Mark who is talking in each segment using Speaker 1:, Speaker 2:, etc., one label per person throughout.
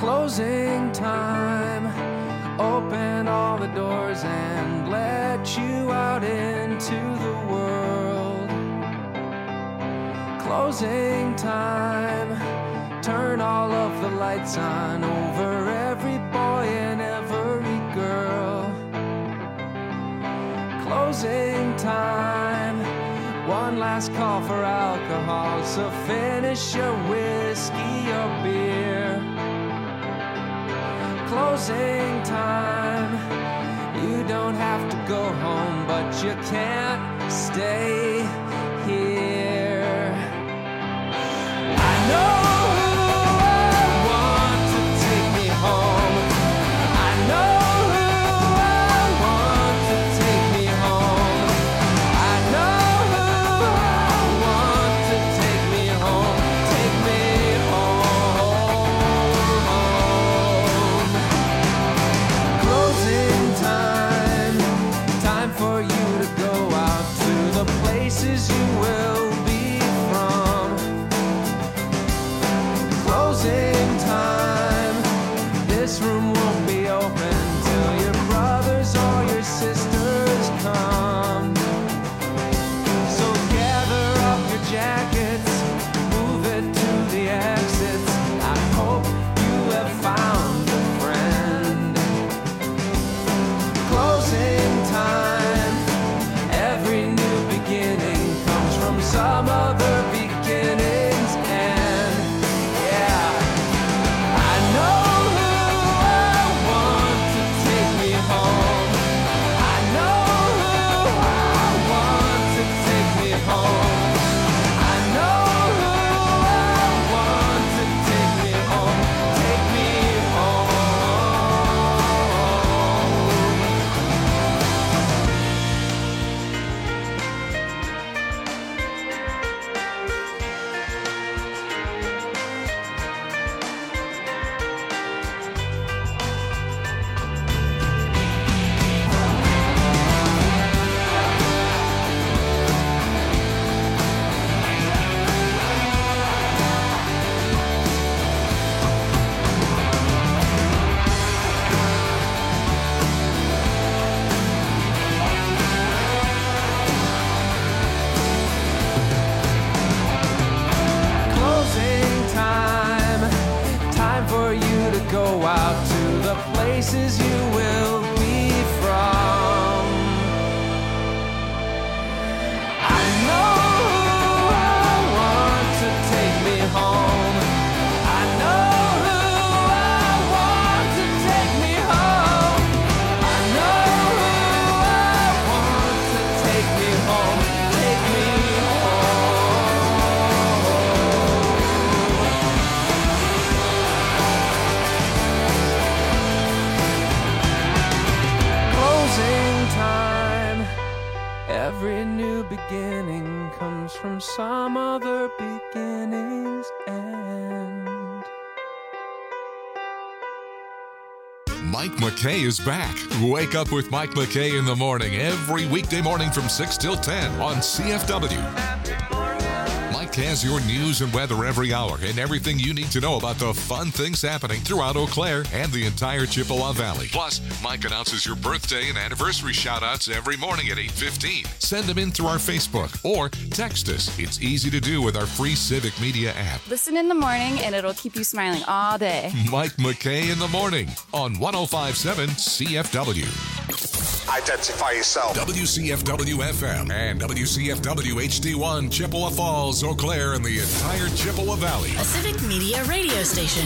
Speaker 1: Closing time. Open all the doors and let you out into the world. Closing time. Turn all of the lights on over every boy and every girl. Closing time. One last call for alcohol, so finish your whiskey or beer. Closing time. You don't have to go home, but you can't stay here. I know who I want to take me home. I know who I want to take me home. I know who I want to take me home. Take me home. Closing time. Time for you to go out to the places you will be from. Closing time. This room won't be open till your brothers or your sisters come. So gather up your jackets, move it to the exits. I hope you have found a friend. Closing time. Every new beginning comes from some other beginning's end. Yeah. I know who I want to take me home. I know who I want to take me home. I know who I want to take me home. Take me home. Closing time. Time for you to go out to the places you will be from. I know who I want to take me home. I know who I want to take me home. I know who I want to take me home. Take me Closing time. Every new beginning comes from some other beginning's end.
Speaker 2: Mike McKay is back. Wake up with Mike McKay in the morning every weekday morning from 6 till 10 on CFW. Mike has your news and weather every hour and everything you need to know about the fun things happening throughout Eau Claire and the entire Chippewa Valley. Plus, Mike announces your birthday and anniversary shout-outs every morning at 8:15. Send them in through our Facebook or text us. It's easy to do with our free Civic Media app.
Speaker 3: Listen in the morning and it'll keep you smiling all day.
Speaker 2: Mike McKay in the morning on 105.7 CFW.
Speaker 4: Identify yourself.
Speaker 2: WCFW FM and WCFW HD1 Chippewa Falls, Eau Claire, and the entire Chippewa Valley.
Speaker 5: A Civic Media radio station.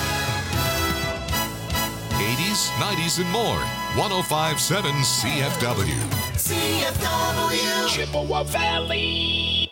Speaker 2: 80s, 90s, and more. 105.7 CFW.
Speaker 4: CFW.
Speaker 6: Chippewa Valley.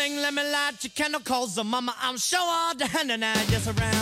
Speaker 7: thing, let me light your candle, cause the mama, I'm sure all the hand and I just around.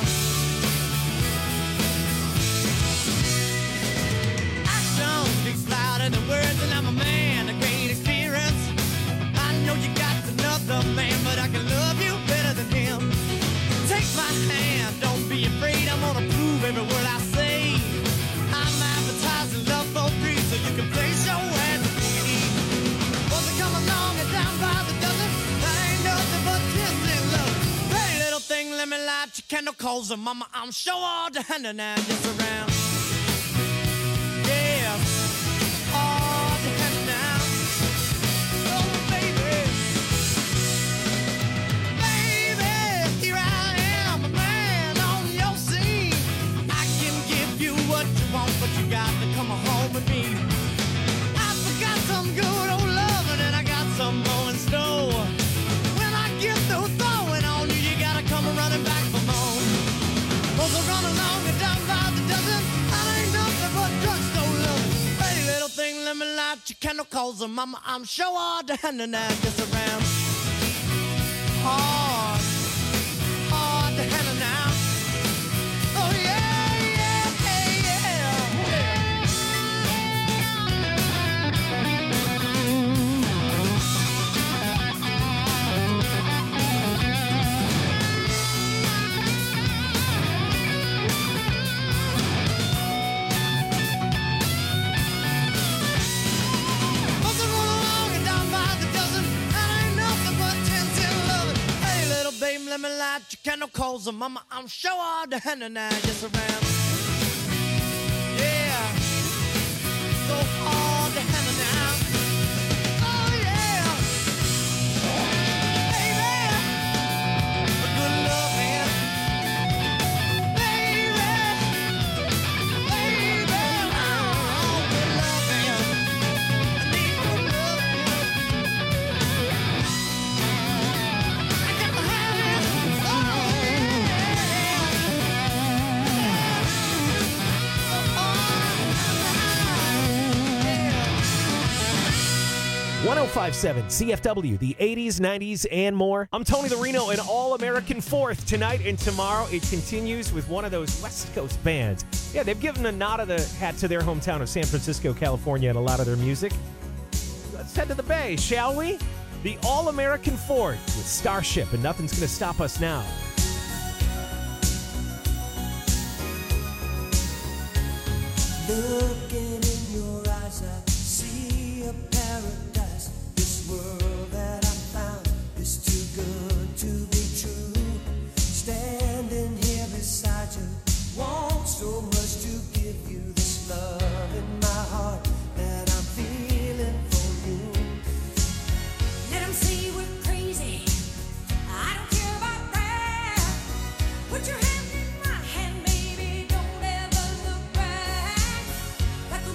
Speaker 7: Action speaks louder than words, and I'm a man of great experience. I know you got another man, but I can love you better than him. Take my hand, don't be afraid, I'm gonna prove every word I say. I'm advertising love for free, so you can place your hands on me. Once I come along and down by the dozen, I ain't nothing but twisted love. Hey, little thing, let me light your candle, cause the mama, I'm sure all the hand and I just around. Yeah, all the hand now. Oh, baby. Baby, here I am, a man on your scene. I can give you what you want, but you got to come home with me. I forgot some good old loving, and I got some more in store. When I get through throwing on you, you gotta come running back for more. Cause I run along and down by the dozen, I ain't nothing but drugstore love. Hey, little thing, let me light your candle, cause the mama, I'm sure all the hand and I just around. Hard, hard to handle now. Oh yeah, yeah, Once I run along and down by the dozen, and ain't nothing but 10 loving. Hey, little baby, let me light your candle, cause the mama, I'm sure all the hand and I just around. Yeah, so hard to handle now. Oh yeah, baby, a good loving, baby, oh, good loving. I need good loving. I got to have it. Oh yeah.
Speaker 8: 1057 CFW, the 80s, 90s, and more. I'm Tony the Reno, an All-American Fourth. Tonight and tomorrow, it continues with one of those West Coast bands. Yeah, they've given a nod of the hat to their hometown of San Francisco, California, and a lot of their music. Let's head to the Bay, shall we? The All-American Fourth with Starship, and nothing's going to stop us now.
Speaker 9: Looking in your eyes, I see a paradise. This world that I found is too good to be true. Standing here beside you, want so much to give you this love in my heart that I'm feeling for you.
Speaker 10: Let 'em say we're crazy. I don't care about that. Put your hand in my hand, baby. Don't ever look back. Got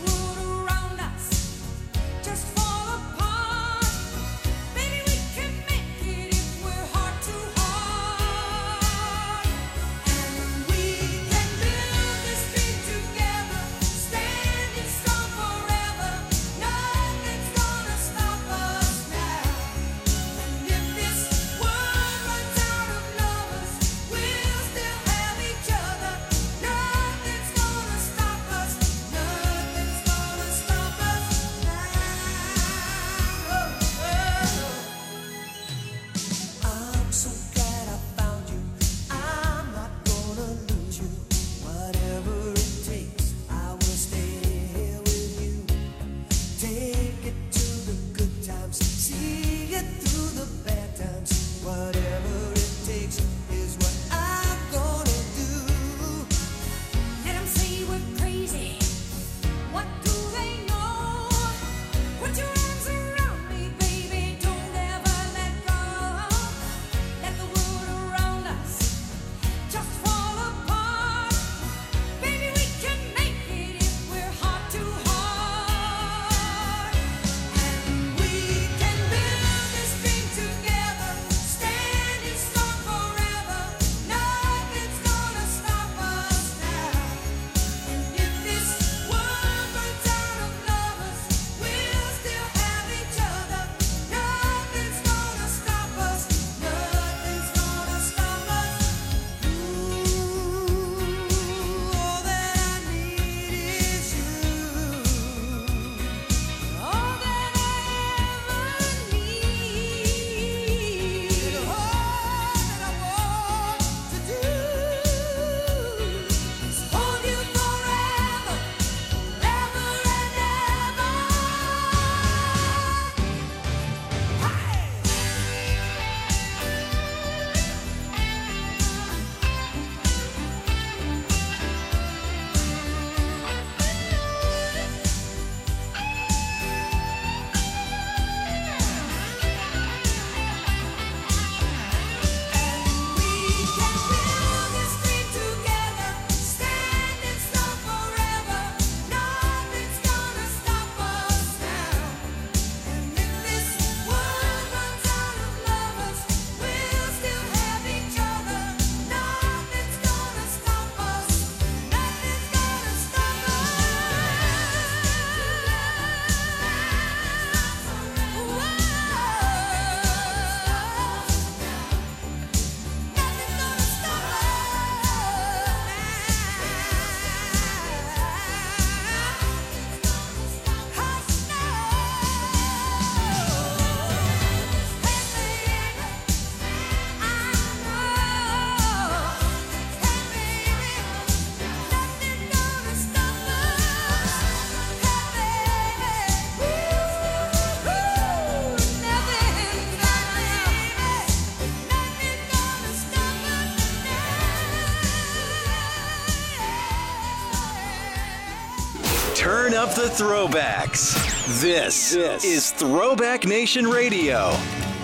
Speaker 11: up the throwbacks. This is Throwback Nation Radio.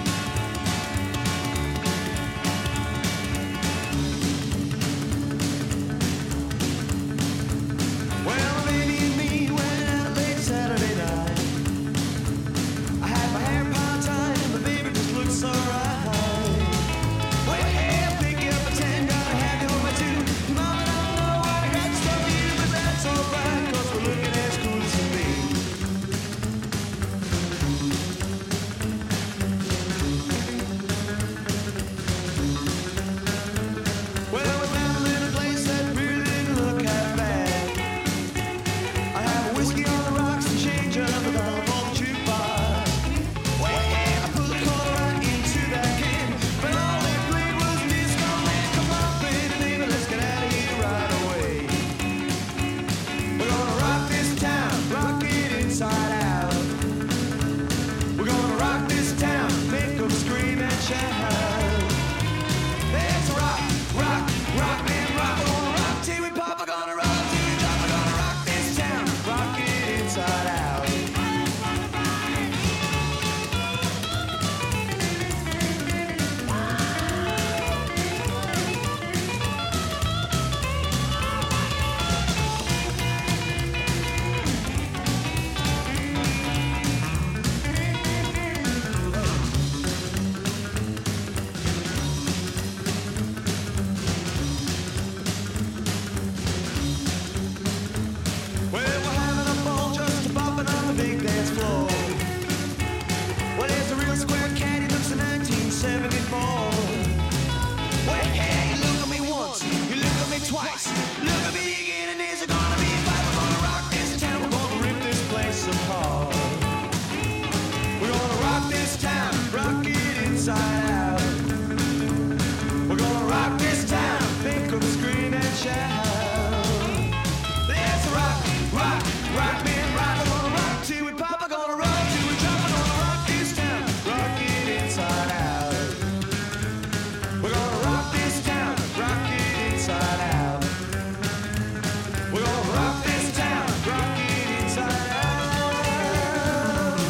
Speaker 7: Well, baby and me went out late Saturday night. I had my hair part-time, but baby just looked so right. Well, hey, I'll pick you up at 10, gotta have you on my 2. Mama, don't know why I got stuff for you, but that's alright, 'cause we're looking as cool as can be. Well, we found a little place that really didn't look half bad. I have a whiskey on the rocks and change up $1 for the jukebox. Well, yeah, I put the quarter right into that can, but all they played was disco man. Come on, baby, let's get out of here right away. We're gonna rock this town, rock it inside out. We're gonna rock this town, make them scream and shout. Let's rock, rock, rock, man, rock. We're gonna rock till we pop. We're gonna rock till we drop. We're gonna rock this town, rock it inside out. Well, we're having a ball just bopping on the big dance floor. Well, there's a real square cat, he looks at 1974. Well, hey, you look at me once, you look at me twice, look at me again, and there's gonna be a fight. We're gonna rock this town, we're gonna rip this place apart. We're gonna rock this town, rock it inside out. We're gonna rock this town, make them scream and shout. Let's rock, rock, rock, man, rock. We're gonna rock till we pop. We're gonna rock till we drop. We're gonna rock this town, rock it inside out. We're gonna rock this town, rock it inside out. We're gonna rock this town, rock it inside out.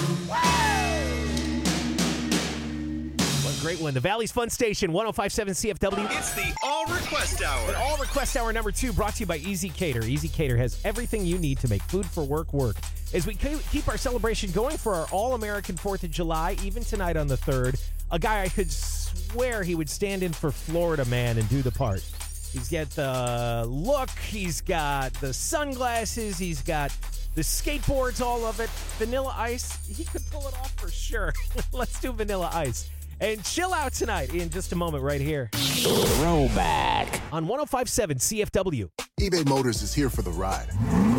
Speaker 8: What a great one. The Valley's Fun Station, 105.7 CFW.
Speaker 11: It's the All Request Hour.
Speaker 8: And All Request Hour number 2 brought to you by Easy Cater. Easy Cater has everything you need to make food for work work. As we keep our celebration going for our All-American 4th of July, even tonight on the 3rd, a guy I could swear he would stand in for Florida Man and do the part. He's got the look, he's got the sunglasses, he's got the skateboards, all of it. Vanilla Ice, he could pull it off for sure. Let's do Vanilla Ice. And chill out tonight in just a moment right here. Throwback. On 105.7 CFW.
Speaker 12: eBay Motors is here for the ride.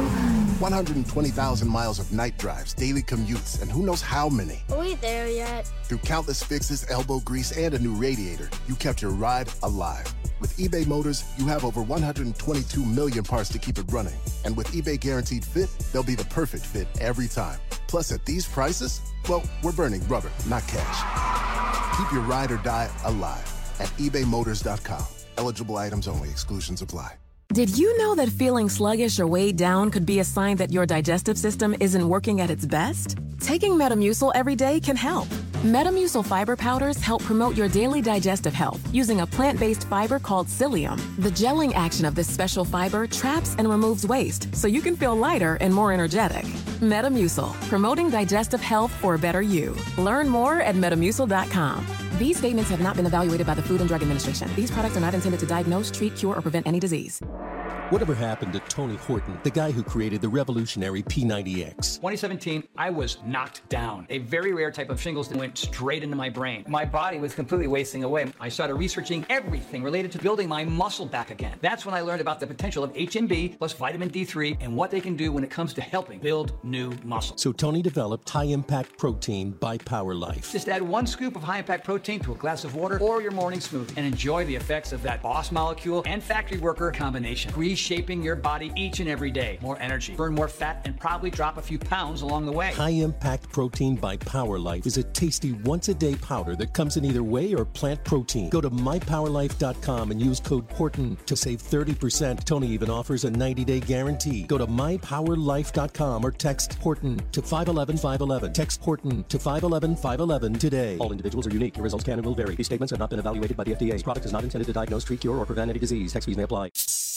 Speaker 12: 120,000 miles of night drives, daily commutes, and who knows how many.
Speaker 10: Are we there yet?
Speaker 12: Through countless fixes, elbow grease, and a new radiator, you kept your ride alive. With eBay Motors, you have over 122 million parts to keep it running. And with eBay Guaranteed Fit, they'll be the perfect fit every time. Plus, at these prices, well, we're burning rubber, not cash. Keep your ride or die alive at ebaymotors.com. Eligible items only. Exclusions apply.
Speaker 13: Did you know that feeling sluggish or weighed down could be a sign that your digestive system isn't working at its best? Taking Metamucil every day can help. Metamucil fiber powders help promote your daily digestive health using a plant-based fiber called psyllium. The gelling action of this special fiber traps and removes waste so you can feel lighter and more energetic. Metamucil, promoting digestive health for a better you. Learn more at metamucil.com. These statements have not been evaluated by the Food and Drug Administration. These products are not intended to diagnose, treat, cure, or prevent any disease.
Speaker 14: Whatever happened to Tony Horton, the guy who created the revolutionary P90X?
Speaker 15: 2017, I was knocked down. A very rare type of shingles that went straight into my brain. My body was completely wasting away. I started researching everything related to building my muscle back again. That's when I learned about the potential of HMB plus vitamin D3 and what they can do when it comes to helping build new muscle.
Speaker 14: So Tony developed high-impact protein by Power Life.
Speaker 15: Just add 1 scoop of high-impact protein to a glass of water or your morning smoothie and enjoy the effects of that boss molecule and factory worker combination. 3 reshaping your body each and every day. More energy, burn more fat, and probably drop a few pounds along the way.
Speaker 14: High Impact Protein by Power Life is a tasty once-a-day powder that comes in either whey or plant protein. Go to mypowerlife.com and use code Horton to save 30%. Tony even offers a 90-day guarantee. Go to mypowerlife.com or text Horton to 511-511. Text Horton to 511-511 today. All individuals are unique. Your results can and will vary. These statements have not been evaluated by the FDA. This product is not intended to diagnose, treat, cure, or prevent any disease. Tax fees may apply.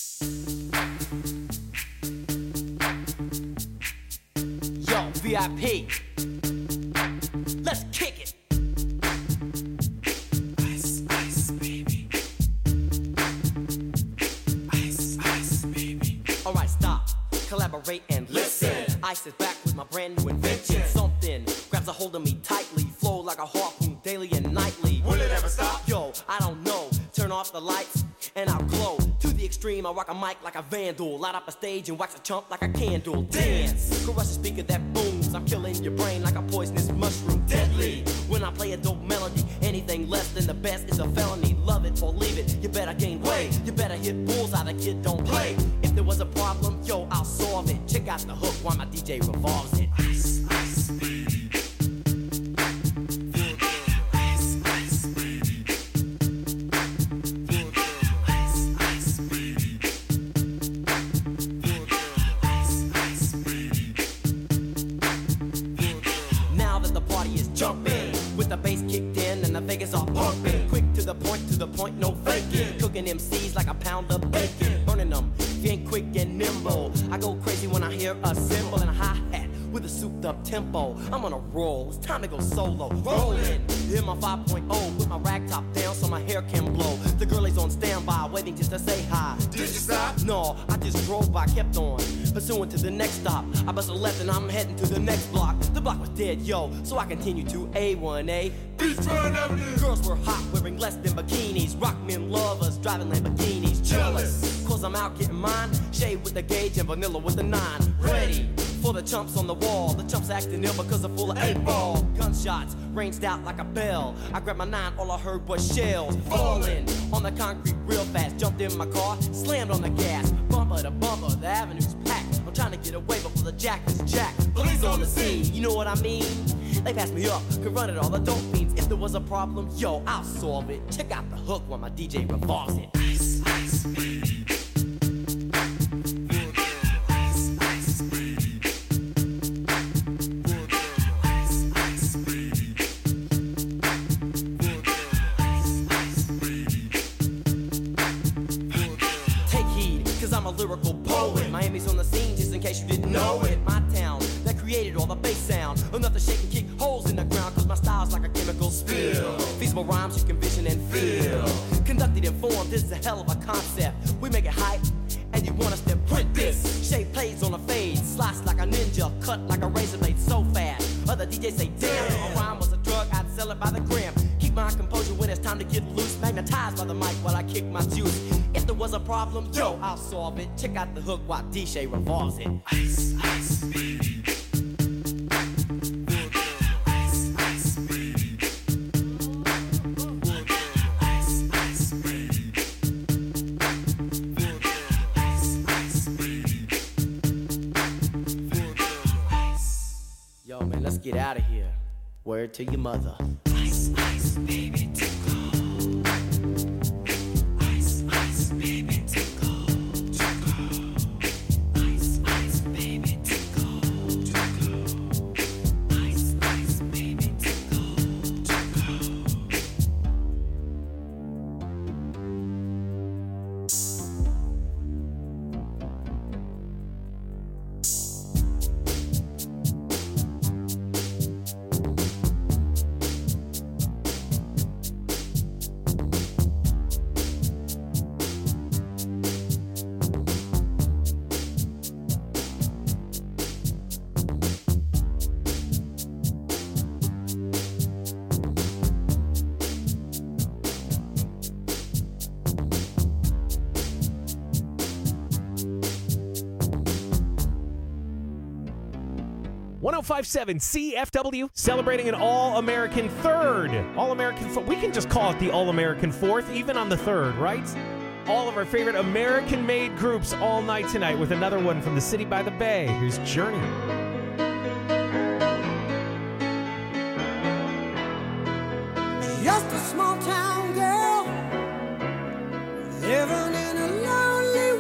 Speaker 16: Yo, VIP. Let's kick it. Ice, ice, baby. Ice, ice, baby. All right, stop. Collaborate and listen. Ice is back with my brand new invention. Something grabs a hold of me tightly. Flow like a harpoon daily and nightly. Will it ever stop? Yo, I don't know. Turn off the lights and I'll glow. To the extreme, I rock a mic like a vandal. Light up a stage and wax a chump like a candle. Dance, crush a speaker that booms. I'm killing your brain like a poisonous mushroom. Deadly, when I play a dope melody. Anything less than the best is a felony. Love it or leave it, you better gain weight. You better hit bullseye, the kid don't play. If there was a problem, yo, I'll solve it. Check out the hook while my DJ revolves it. Ice, ice, baby. The bass kicked in and the Vegas all pumping. Quick to the point, no faking. Cooking MCs like a pound of bacon. Burning them, if you ain't quick and nimble. I go crazy when I hear a cymbal and a hi-hat with a souped up tempo. I'm on a roll, it's time to go solo. Rolling, in my 5.0, with my rag top down so my hair can blow. The girl is on standby, waiting just to say hi. Did you stop? No, I just drove by, kept on pursuing to the next stop. I bust a left and I'm heading to the next block. The block was dead, yo, so I continued to A1A. Beachfront Avenue. Girls were hot, wearing less than bikinis. Rock men lovers, driving Lamborghinis. Jealous, cause I'm out getting mine. Shade with the gauge and vanilla with the 9. Ready for the chumps on the wall. The chumps acting ill because I'm full of 8-ball. Gunshots ranged out like a bell. I grabbed my 9, all I heard was shells falling on the concrete real fast. Jumped in my car, slammed on the gas. Bumper to bumper, the avenue's packed. I'm trying to get away before the jack is jacked. Police on the scene, you know what I mean? They passed me up, could run it all, the dope fiends. If there was a problem, yo, I'll solve it. Check out the hook while my DJ revolves it. Ice, ice, baby. I'm a lyrical poet. Miami's on the scene, just in case you didn't know it. My town that created all the bass sound. Enough to shake and kick holes in the ground, cause my style's like a chemical spill. Feasible rhymes you can vision and feel. Conducted in form, this is a hell of a concept. We make it hype, and you want us to print this. Shape plays on a fade, slice like a ninja, cut like a razor blade so fast. Other DJs say, damn, if a rhyme was a drug, I'd sell it by the gram. Keep my composure when it's time to get loose. Magnetized by the mic while I kick my juice. If there was a problem, yo, I'll solve it. Check out the hook while DJ revolves it. Ice, ice, baby. Ice, ice, baby. Ice, ice, baby. Ice, ice, baby. Yo, man, let's get out of here. Word to your mother. Ice, ice, baby, to go. Ice, ice, baby, to go. To go. Ice, ice, baby, to go. To go. Ice, ice, baby, to go. To go.
Speaker 8: .5.7 CFW, celebrating an All-American third. All-American, we can just call it the All-American fourth, even on the third, right? all of our favorite American-made groups all night tonight with another one from the city by the bay. Here's Journey.
Speaker 9: Just a small town girl living in a lonely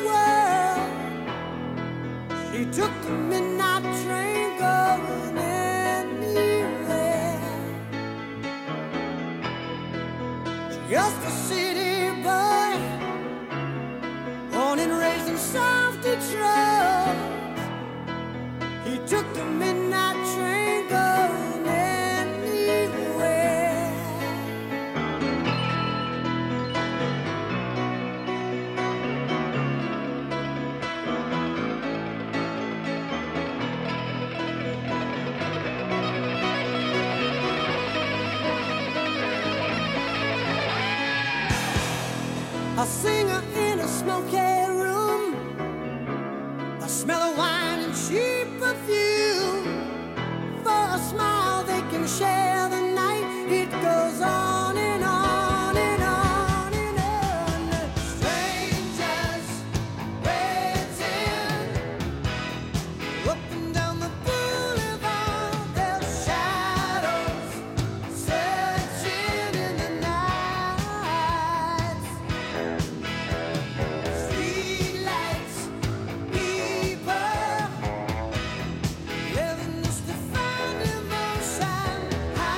Speaker 9: world. She took the midnight train going anywhere. Just a city boy, born and raised in South Detroit. He took the midnight train going anywhere. A singer in a smoky room, the smell of wine and cheap perfume. For a smile they can share the night. It goes on and on and on and on. Strangers waiting up and down the boulevard. Their shadows searching in the night. Streetlights, people living just to find emotion. High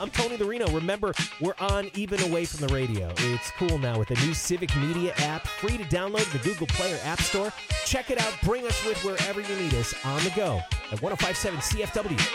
Speaker 8: I'm Tony the Reno. Remember, we're on even away from the radio. It's cool now with the new Civic Media app, free to download the Google Play or App Store. Check it out. Bring us with wherever you need us on the go at 105.7 CFW.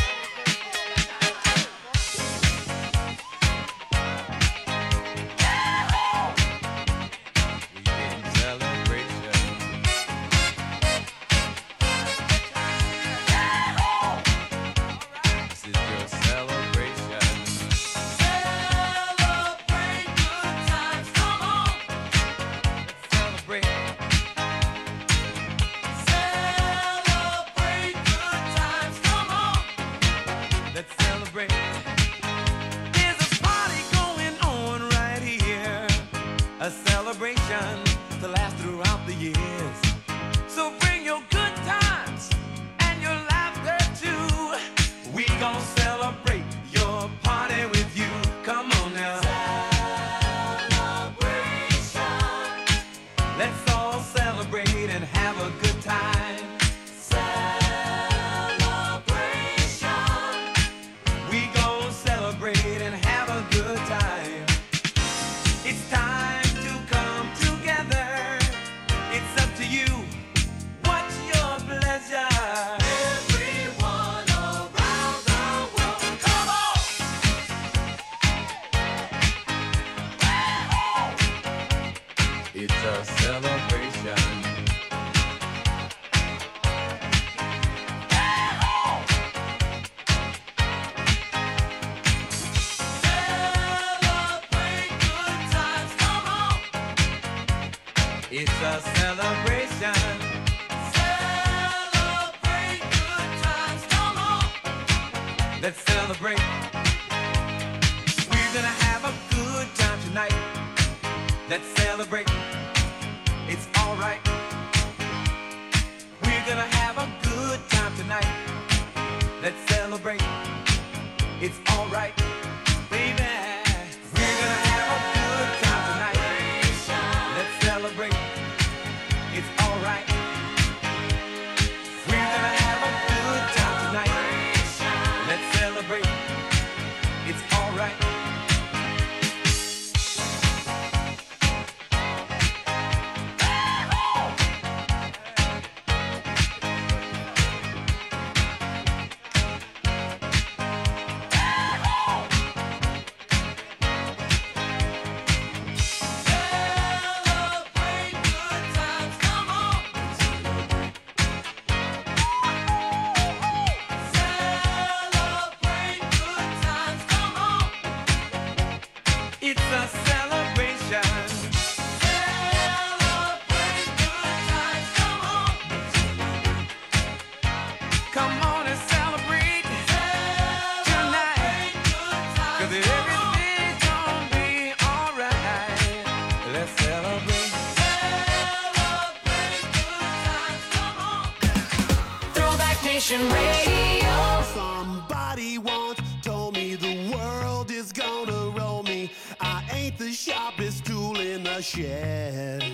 Speaker 9: Radio. Somebody once told me the world is gonna roll me. I ain't the sharpest tool in the shed.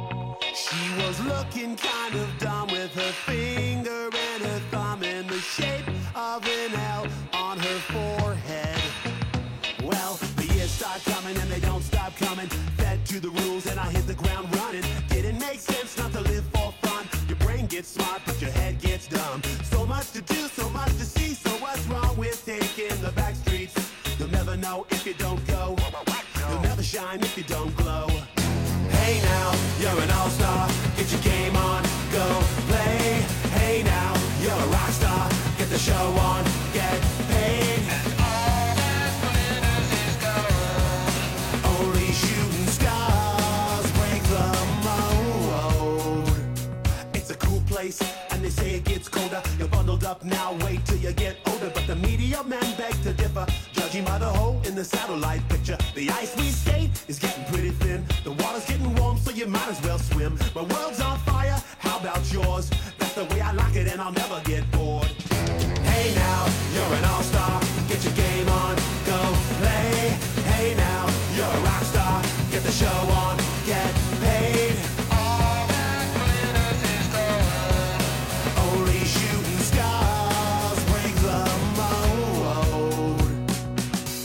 Speaker 9: She was looking kind of dumb with her finger and her thumb in the shape of an L on her forehead. Well, the years start coming and they don't stop coming. Fed to the rules and I hit the ground running. Didn't make sense not to live for fun. Your brain gets smart but your head gets dumb. So much to do, so much to see. So what's wrong with taking the back streets? You'll never know if you don't go. You'll never shine if you don't glow. Hey now, you're an all-star. Get your game on, go play. Hey now, you're a rock star. Get the show on, get paid. And all that glitters is gold. Only shooting stars break the mold. It's a cool place, and they say it gets colder. You're bundled up now, wait till you get older. But the media men beg to differ, judging by the hole in the satellite picture. The ice we skate is getting pretty thin. The water's getting warm, so you might as well swim. My world's on fire, how about yours? That's the way I like it, and I'll never get bored. Hey now, you're an all-star. Get your game on, go play. Hey now, you're a rock star. Get the show on, get paid. All that glitters is gold. Only shooting stars break the mold.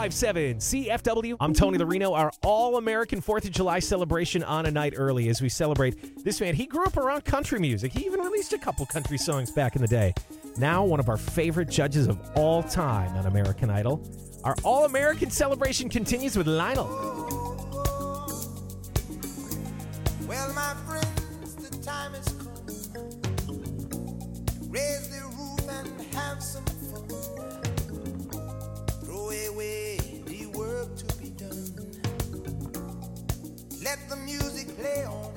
Speaker 8: 1057 CFW. I'm Tony the Reno. Our all-American 4th of July celebration on a night early as we celebrate this man. He grew up around country music. He even released a couple country songs back in the day. Now one of our favorite judges of all time on American Idol. Our all-American celebration continues with Lionel.
Speaker 9: Well, my friends, the time has come. Raise the roof and have some fun. Throw away the work to be done. Let the music play on.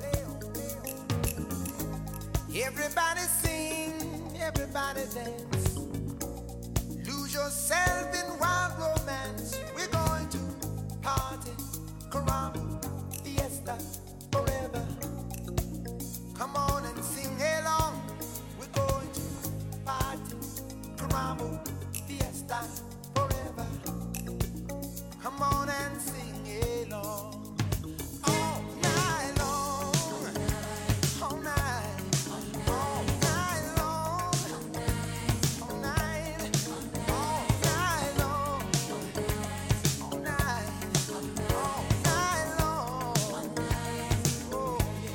Speaker 9: Everybody sing, everybody dance. Lose yourself in wild romance. We're going to party, caramba, fiesta, forever. Come on and sing along. We're going to party, caramba, fiesta, forever. Come on and sing along. All night long, all night, all night long, all night, all night long, all night, all night long. Oh,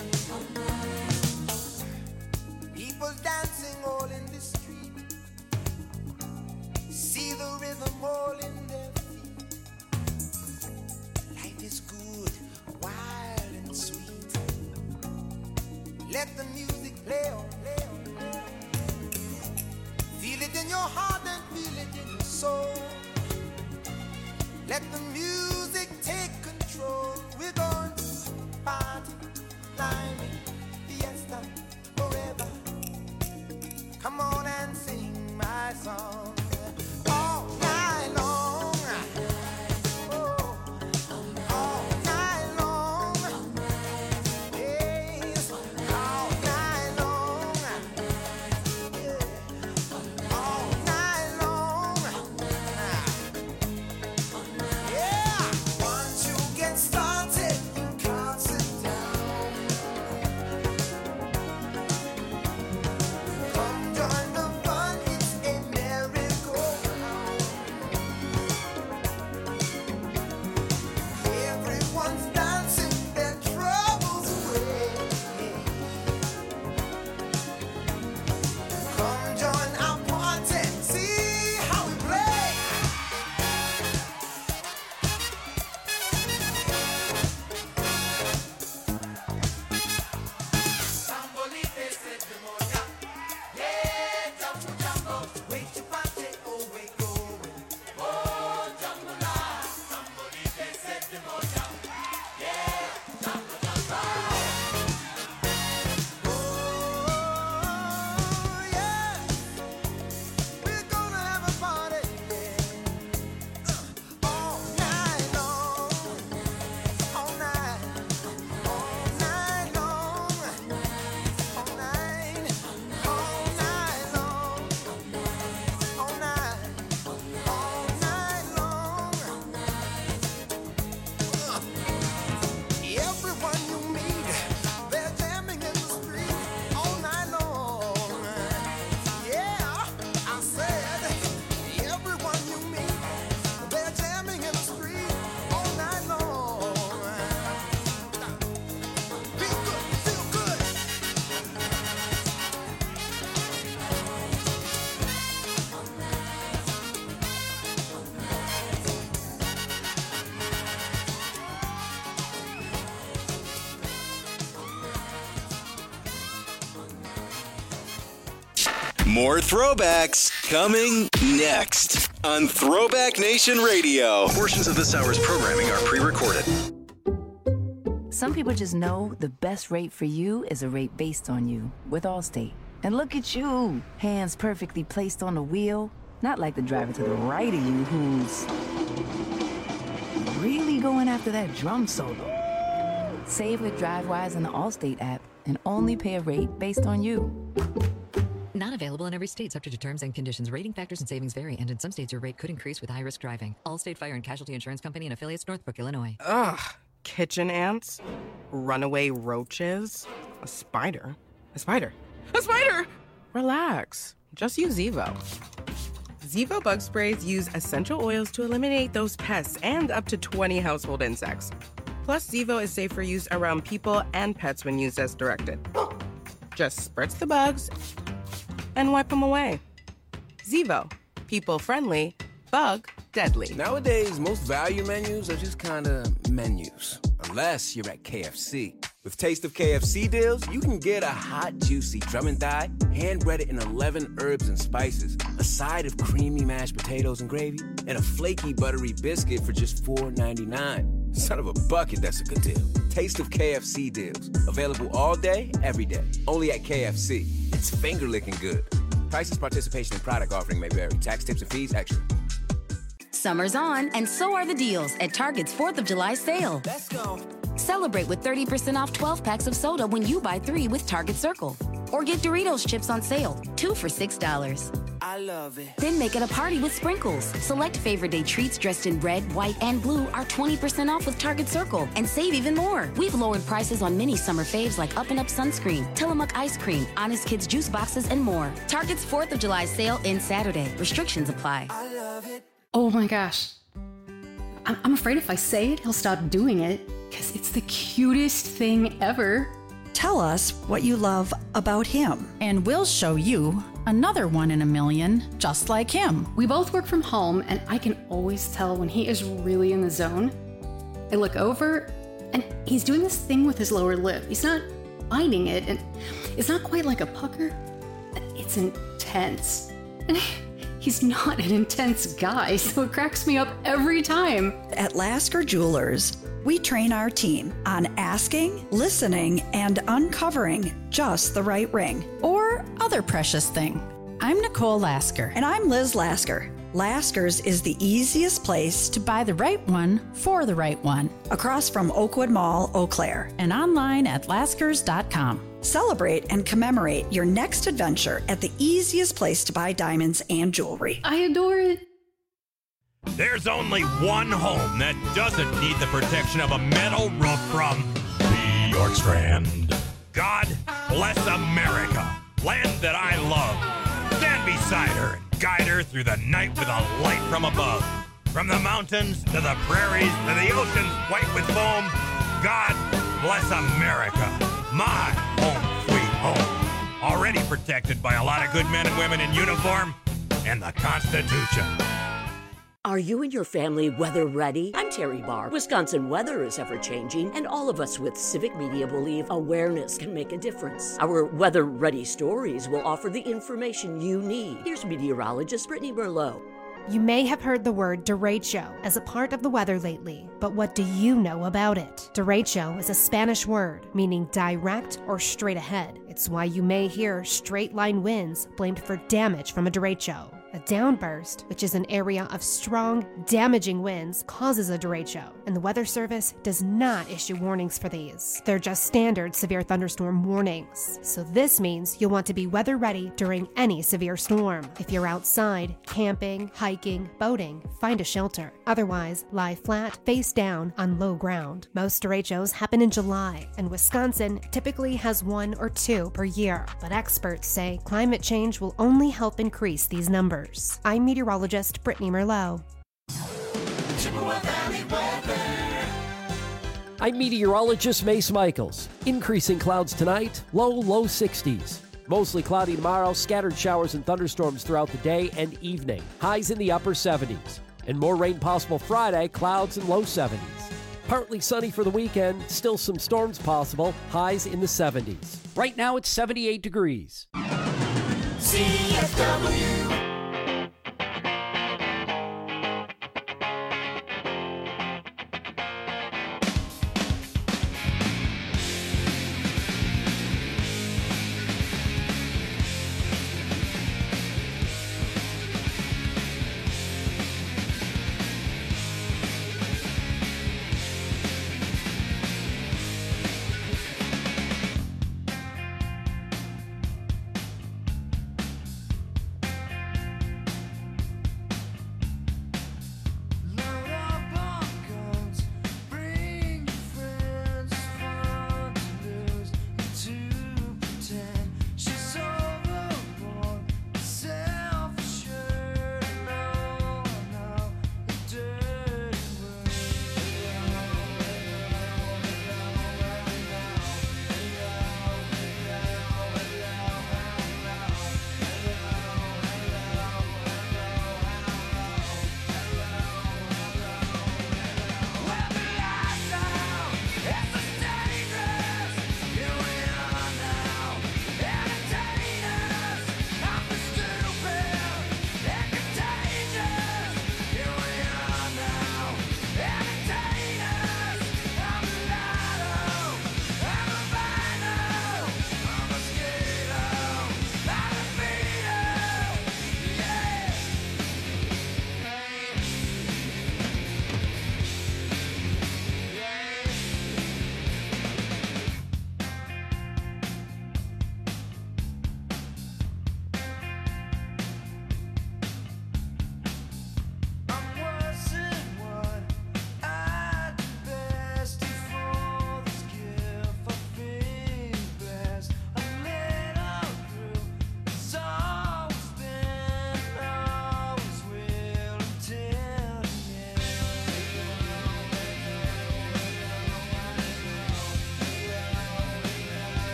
Speaker 9: yeah. People dancing all in the street. See the rhythm all in their feet. Life is good, wild and sweet. Let the music play on, play on, play on. Feel it in your heart and feel it in your soul. Let the music take control. We're going to party, climbing, fiesta, forever. Come on and sing my song. All night long. Oh, all night long. Yes, all night long. Yeah, all night long. Yeah, once you get started, you can't sit down. Come join the fun, it's a merry-go-round. Everyone's dancing their troubles away. Come join our party, see how we play. Sambolite se demoja, yeah, jambo jambo, wait to party, oh wait going, oh jambo la. Sambolite se demoja, yeah, jambo jambo. Oh yeah, we're gonna have a party, yeah. All night long, all night, all night long. All night, all night long, all night, all night long. Everyone you meet, they're jamming in the street all night long. Yeah, I said, everyone you meet, they're jamming in the street all night long. Be good, feel good.
Speaker 11: More throwbacks coming next on Throwback Nation Radio. Portions of this hour's programming are pre-recorded.
Speaker 17: Some people just know the best rate for you is a rate based on you with Allstate. And look at you, hands perfectly placed on the wheel. Not like the driver to the right of you who's really going after that drum solo. Save with DriveWise in the Allstate app and only pay a rate based on you.
Speaker 18: Not available in every state, subject to terms and conditions. Rating factors and savings vary, and in some states your rate could increase with high-risk driving. Allstate Fire and Casualty Insurance Company and affiliates, Northbrook, Illinois.
Speaker 19: Ugh. Kitchen ants, runaway roaches, a spider. A spider! A spider! Relax. Just use Evo. Zevo bug sprays use essential oils to eliminate those pests and up to 20 household insects. Plus, Zevo is safe for use around people and pets when used as directed. Just spritz the bugs and wipe them away. Zevo, people-friendly, bug-deadly.
Speaker 20: Nowadays, most value menus are just kind of menus. Unless you're at KFC. With Taste of KFC deals, you can get a hot, juicy drum and thigh, hand-breaded in 11 herbs and spices, a side of creamy mashed potatoes and gravy, and a flaky, buttery biscuit for just $4.99. Son of a bucket, that's a good deal. Taste of KFC deals. Available all day, every day. Only at KFC. It's finger-licking good. Prices, participation, and product offering may vary. Tax, tips, and fees extra.
Speaker 21: Summer's on, and so are the deals at Target's 4th of July sale.
Speaker 16: Let's go.
Speaker 21: Celebrate with 30% off 12 packs of soda when you buy 3 with Target Circle. Or get Doritos chips on sale, 2 for $6.
Speaker 16: I love it.
Speaker 21: Then make it a party with sprinkles. Select favorite day treats dressed in red, white, and blue are 20% off with Target Circle. And save even more. We've lowered prices on many summer faves like Up and Up Sunscreen, Tillamook Ice Cream, Honest Kids Juice Boxes, and more. Target's 4th of July sale ends Saturday. Restrictions apply.
Speaker 16: I love it.
Speaker 22: Oh my gosh. I'm afraid if I say it, he'll stop doing it, because it's the cutest thing ever.
Speaker 23: Tell us what you love about him, and we'll show you another 1 in a million just like him.
Speaker 22: We both work from home, and I can always tell when he is really in the zone. I look over, and he's doing this thing with his lower lip. He's not biting it, and it's not quite like a pucker. It's intense. He's not an intense guy, so it cracks me up every time.
Speaker 23: At Lasker Jewelers, we train our team on asking, listening, and uncovering just the right ring or other precious thing. I'm Nicole Lasker. And I'm Liz Lasker. Lasker's is the easiest place to buy the right one for the right one. Across from Oakwood Mall, Eau Claire. And online at laskers.com. Celebrate and commemorate your next adventure at the easiest place to buy diamonds and jewelry.
Speaker 22: I adore it.
Speaker 24: There's only one home that doesn't need the protection of a metal roof from the York Strand. God bless America, land that I love. Stand beside her and guide her through the night with a light from above. From the mountains to the prairies to the oceans white with foam, God bless America, my home sweet home. Already protected by a lot of good men and women in uniform and the Constitution.
Speaker 25: Are you and your family weather ready? I'm Terry Barr. Wisconsin weather is ever-changing, and all of us with civic media believe awareness can make a difference. Our Weather Ready stories will offer the information you need. Here's meteorologist Brittany Merlot.
Speaker 26: You may have heard the word derecho as a part of the weather lately, but what do you know about it? Derecho is a Spanish word meaning direct or straight ahead. It's why you may hear straight line winds blamed for damage from a derecho. A downburst, which is an area of strong, damaging winds, causes a derecho, and the Weather Service does not issue warnings for these. They're just standard severe thunderstorm warnings. So this means you'll want to be weather ready during any severe storm. If you're outside, camping, hiking, boating, find a shelter. Otherwise, lie flat, face down on low ground. Most derechos happen in July, and Wisconsin typically has 1 or 2 per year. But experts say climate change will only help increase these numbers. I'm meteorologist Brittany Merlot.
Speaker 27: I'm meteorologist Mace Michaels. Increasing clouds tonight, low 60s. Mostly cloudy tomorrow, scattered showers and thunderstorms throughout the day and evening. Highs in the upper 70s. And more rain possible Friday, clouds in low 70s. Partly sunny for the weekend, still some storms possible, highs in the 70s. Right now it's 78 degrees.
Speaker 4: CFW.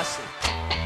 Speaker 1: bust it.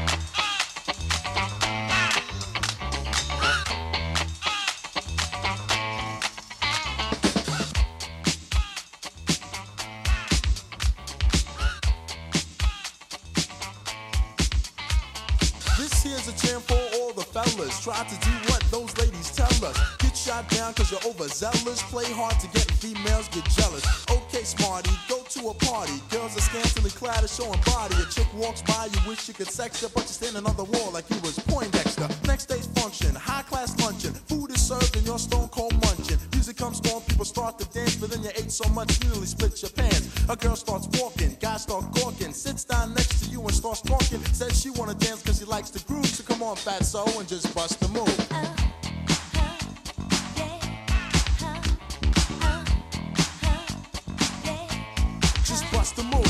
Speaker 2: This here's a jam for all the fellas. Try to do what those ladies tell us. Get shot down cause you're overzealous. Play hard to get females, get jealous. Okay, smarty, go to a party. Girls are scantily clad and showing body. A chick walks by, you wish you could sex her, but you're standing on the wall like you was Poindexter. Next day's function, high class luncheon. Food is served and you're stone cold munching. Music comes on, people start to dance, but then you ate so much you nearly split your pants. A girl starts walking, guys start gawking, sits down next to you and starts talking. Says she wanna dance cause she likes the groove, so come on fatso and just bust the move. Just bust the move.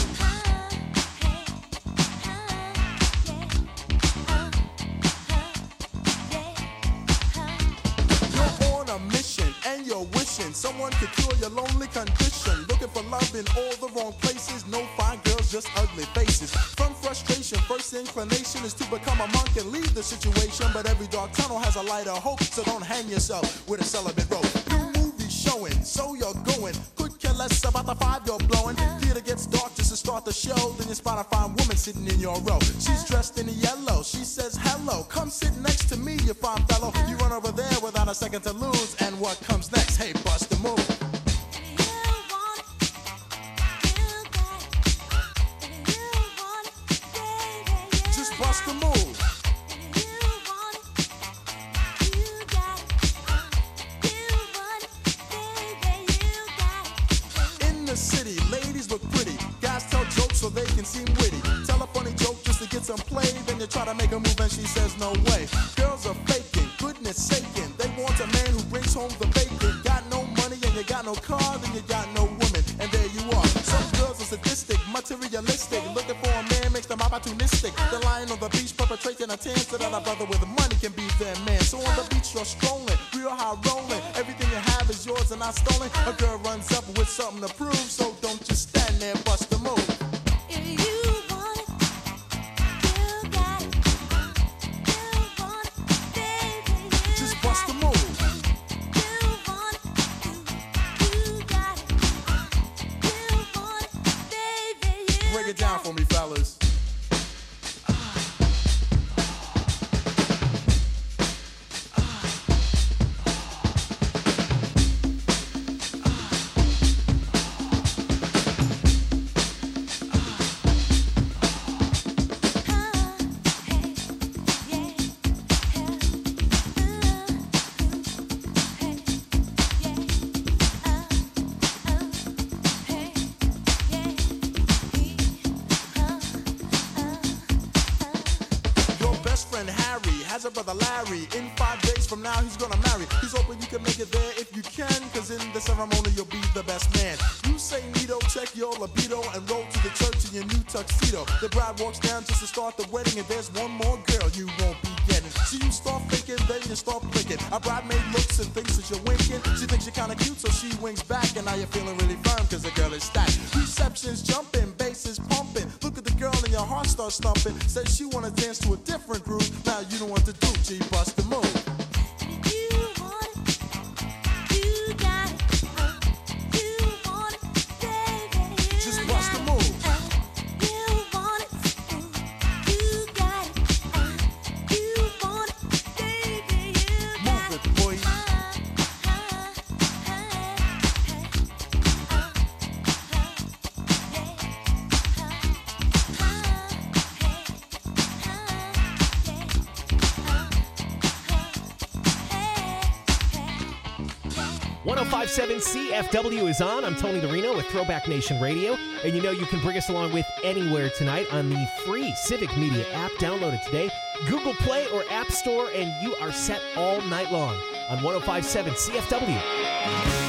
Speaker 2: You're on a mission and you're wishing someone could cure your lonely condition. Looking for love in all the wrong places. No fine girls, just ugly faces. From frustration, first inclination is to become a monk and leave the situation. But every dark tunnel has a light of hope, so don't hang yourself with a celibate rope. New movie showing, so you're going. Could care less about the 5 you're blowing. Theater gets dark just to start the show. Then you spot a fine woman sitting in your row. She's dressed in yellow. She says hello. Come sit next to me, you fine fellow. You run over there without a second to lose. And what comes next? Hey, bust the move. Just bust the move. In the city, ladies look pretty. Guys tell jokes so they can seem witty. Tell a funny joke just to get some play. Then you try to make a move and she says no way. Girls are faking, goodness saking. They want a man who brings home the bacon. Got no money and you got no car, then you got no woman. And there you are. Some girls are sadistic, materialistic. Looking for a man makes them opportunistic. They're lying on the beach perpetrating a tan so that a brother with money can be their man. So on the beach you're strolling, real high rolling. Everything you have is yours and not stolen. A girl runs up with something to prove, so don't just stand there, bust the move. Just bust the move. Break it down for me, fellas. Has a brother Larry. In 5 days from now he's gonna marry. He's hoping you can make it there if you can, cause in the ceremony you'll be the best man. You say neato, check your libido, and roll to the church in your new tuxedo. The bride walks down just to start the wedding, and there's one more girl you won't be getting. So you start thinking, then you start blinking. A bridemaid looks and thinks that you're winking. She thinks you're kinda cute, so she winks back, and now you're feeling really firm cause the girl is stacked. Reception's jumping, bass is pumping. Look at the girl and your heart starts thumping. Says she wanna dance to a different groove. Now you know what to do, G, bust the move. Just bust the move. Move it, boy.
Speaker 8: 105.7 CFW is on. I'm Tony the Reno with Throwback Nation Radio. And you know you can bring us along with anywhere tonight on the free Civic Media app. Download it today. Google Play or App Store, and you are set all night long on 105.7 CFW.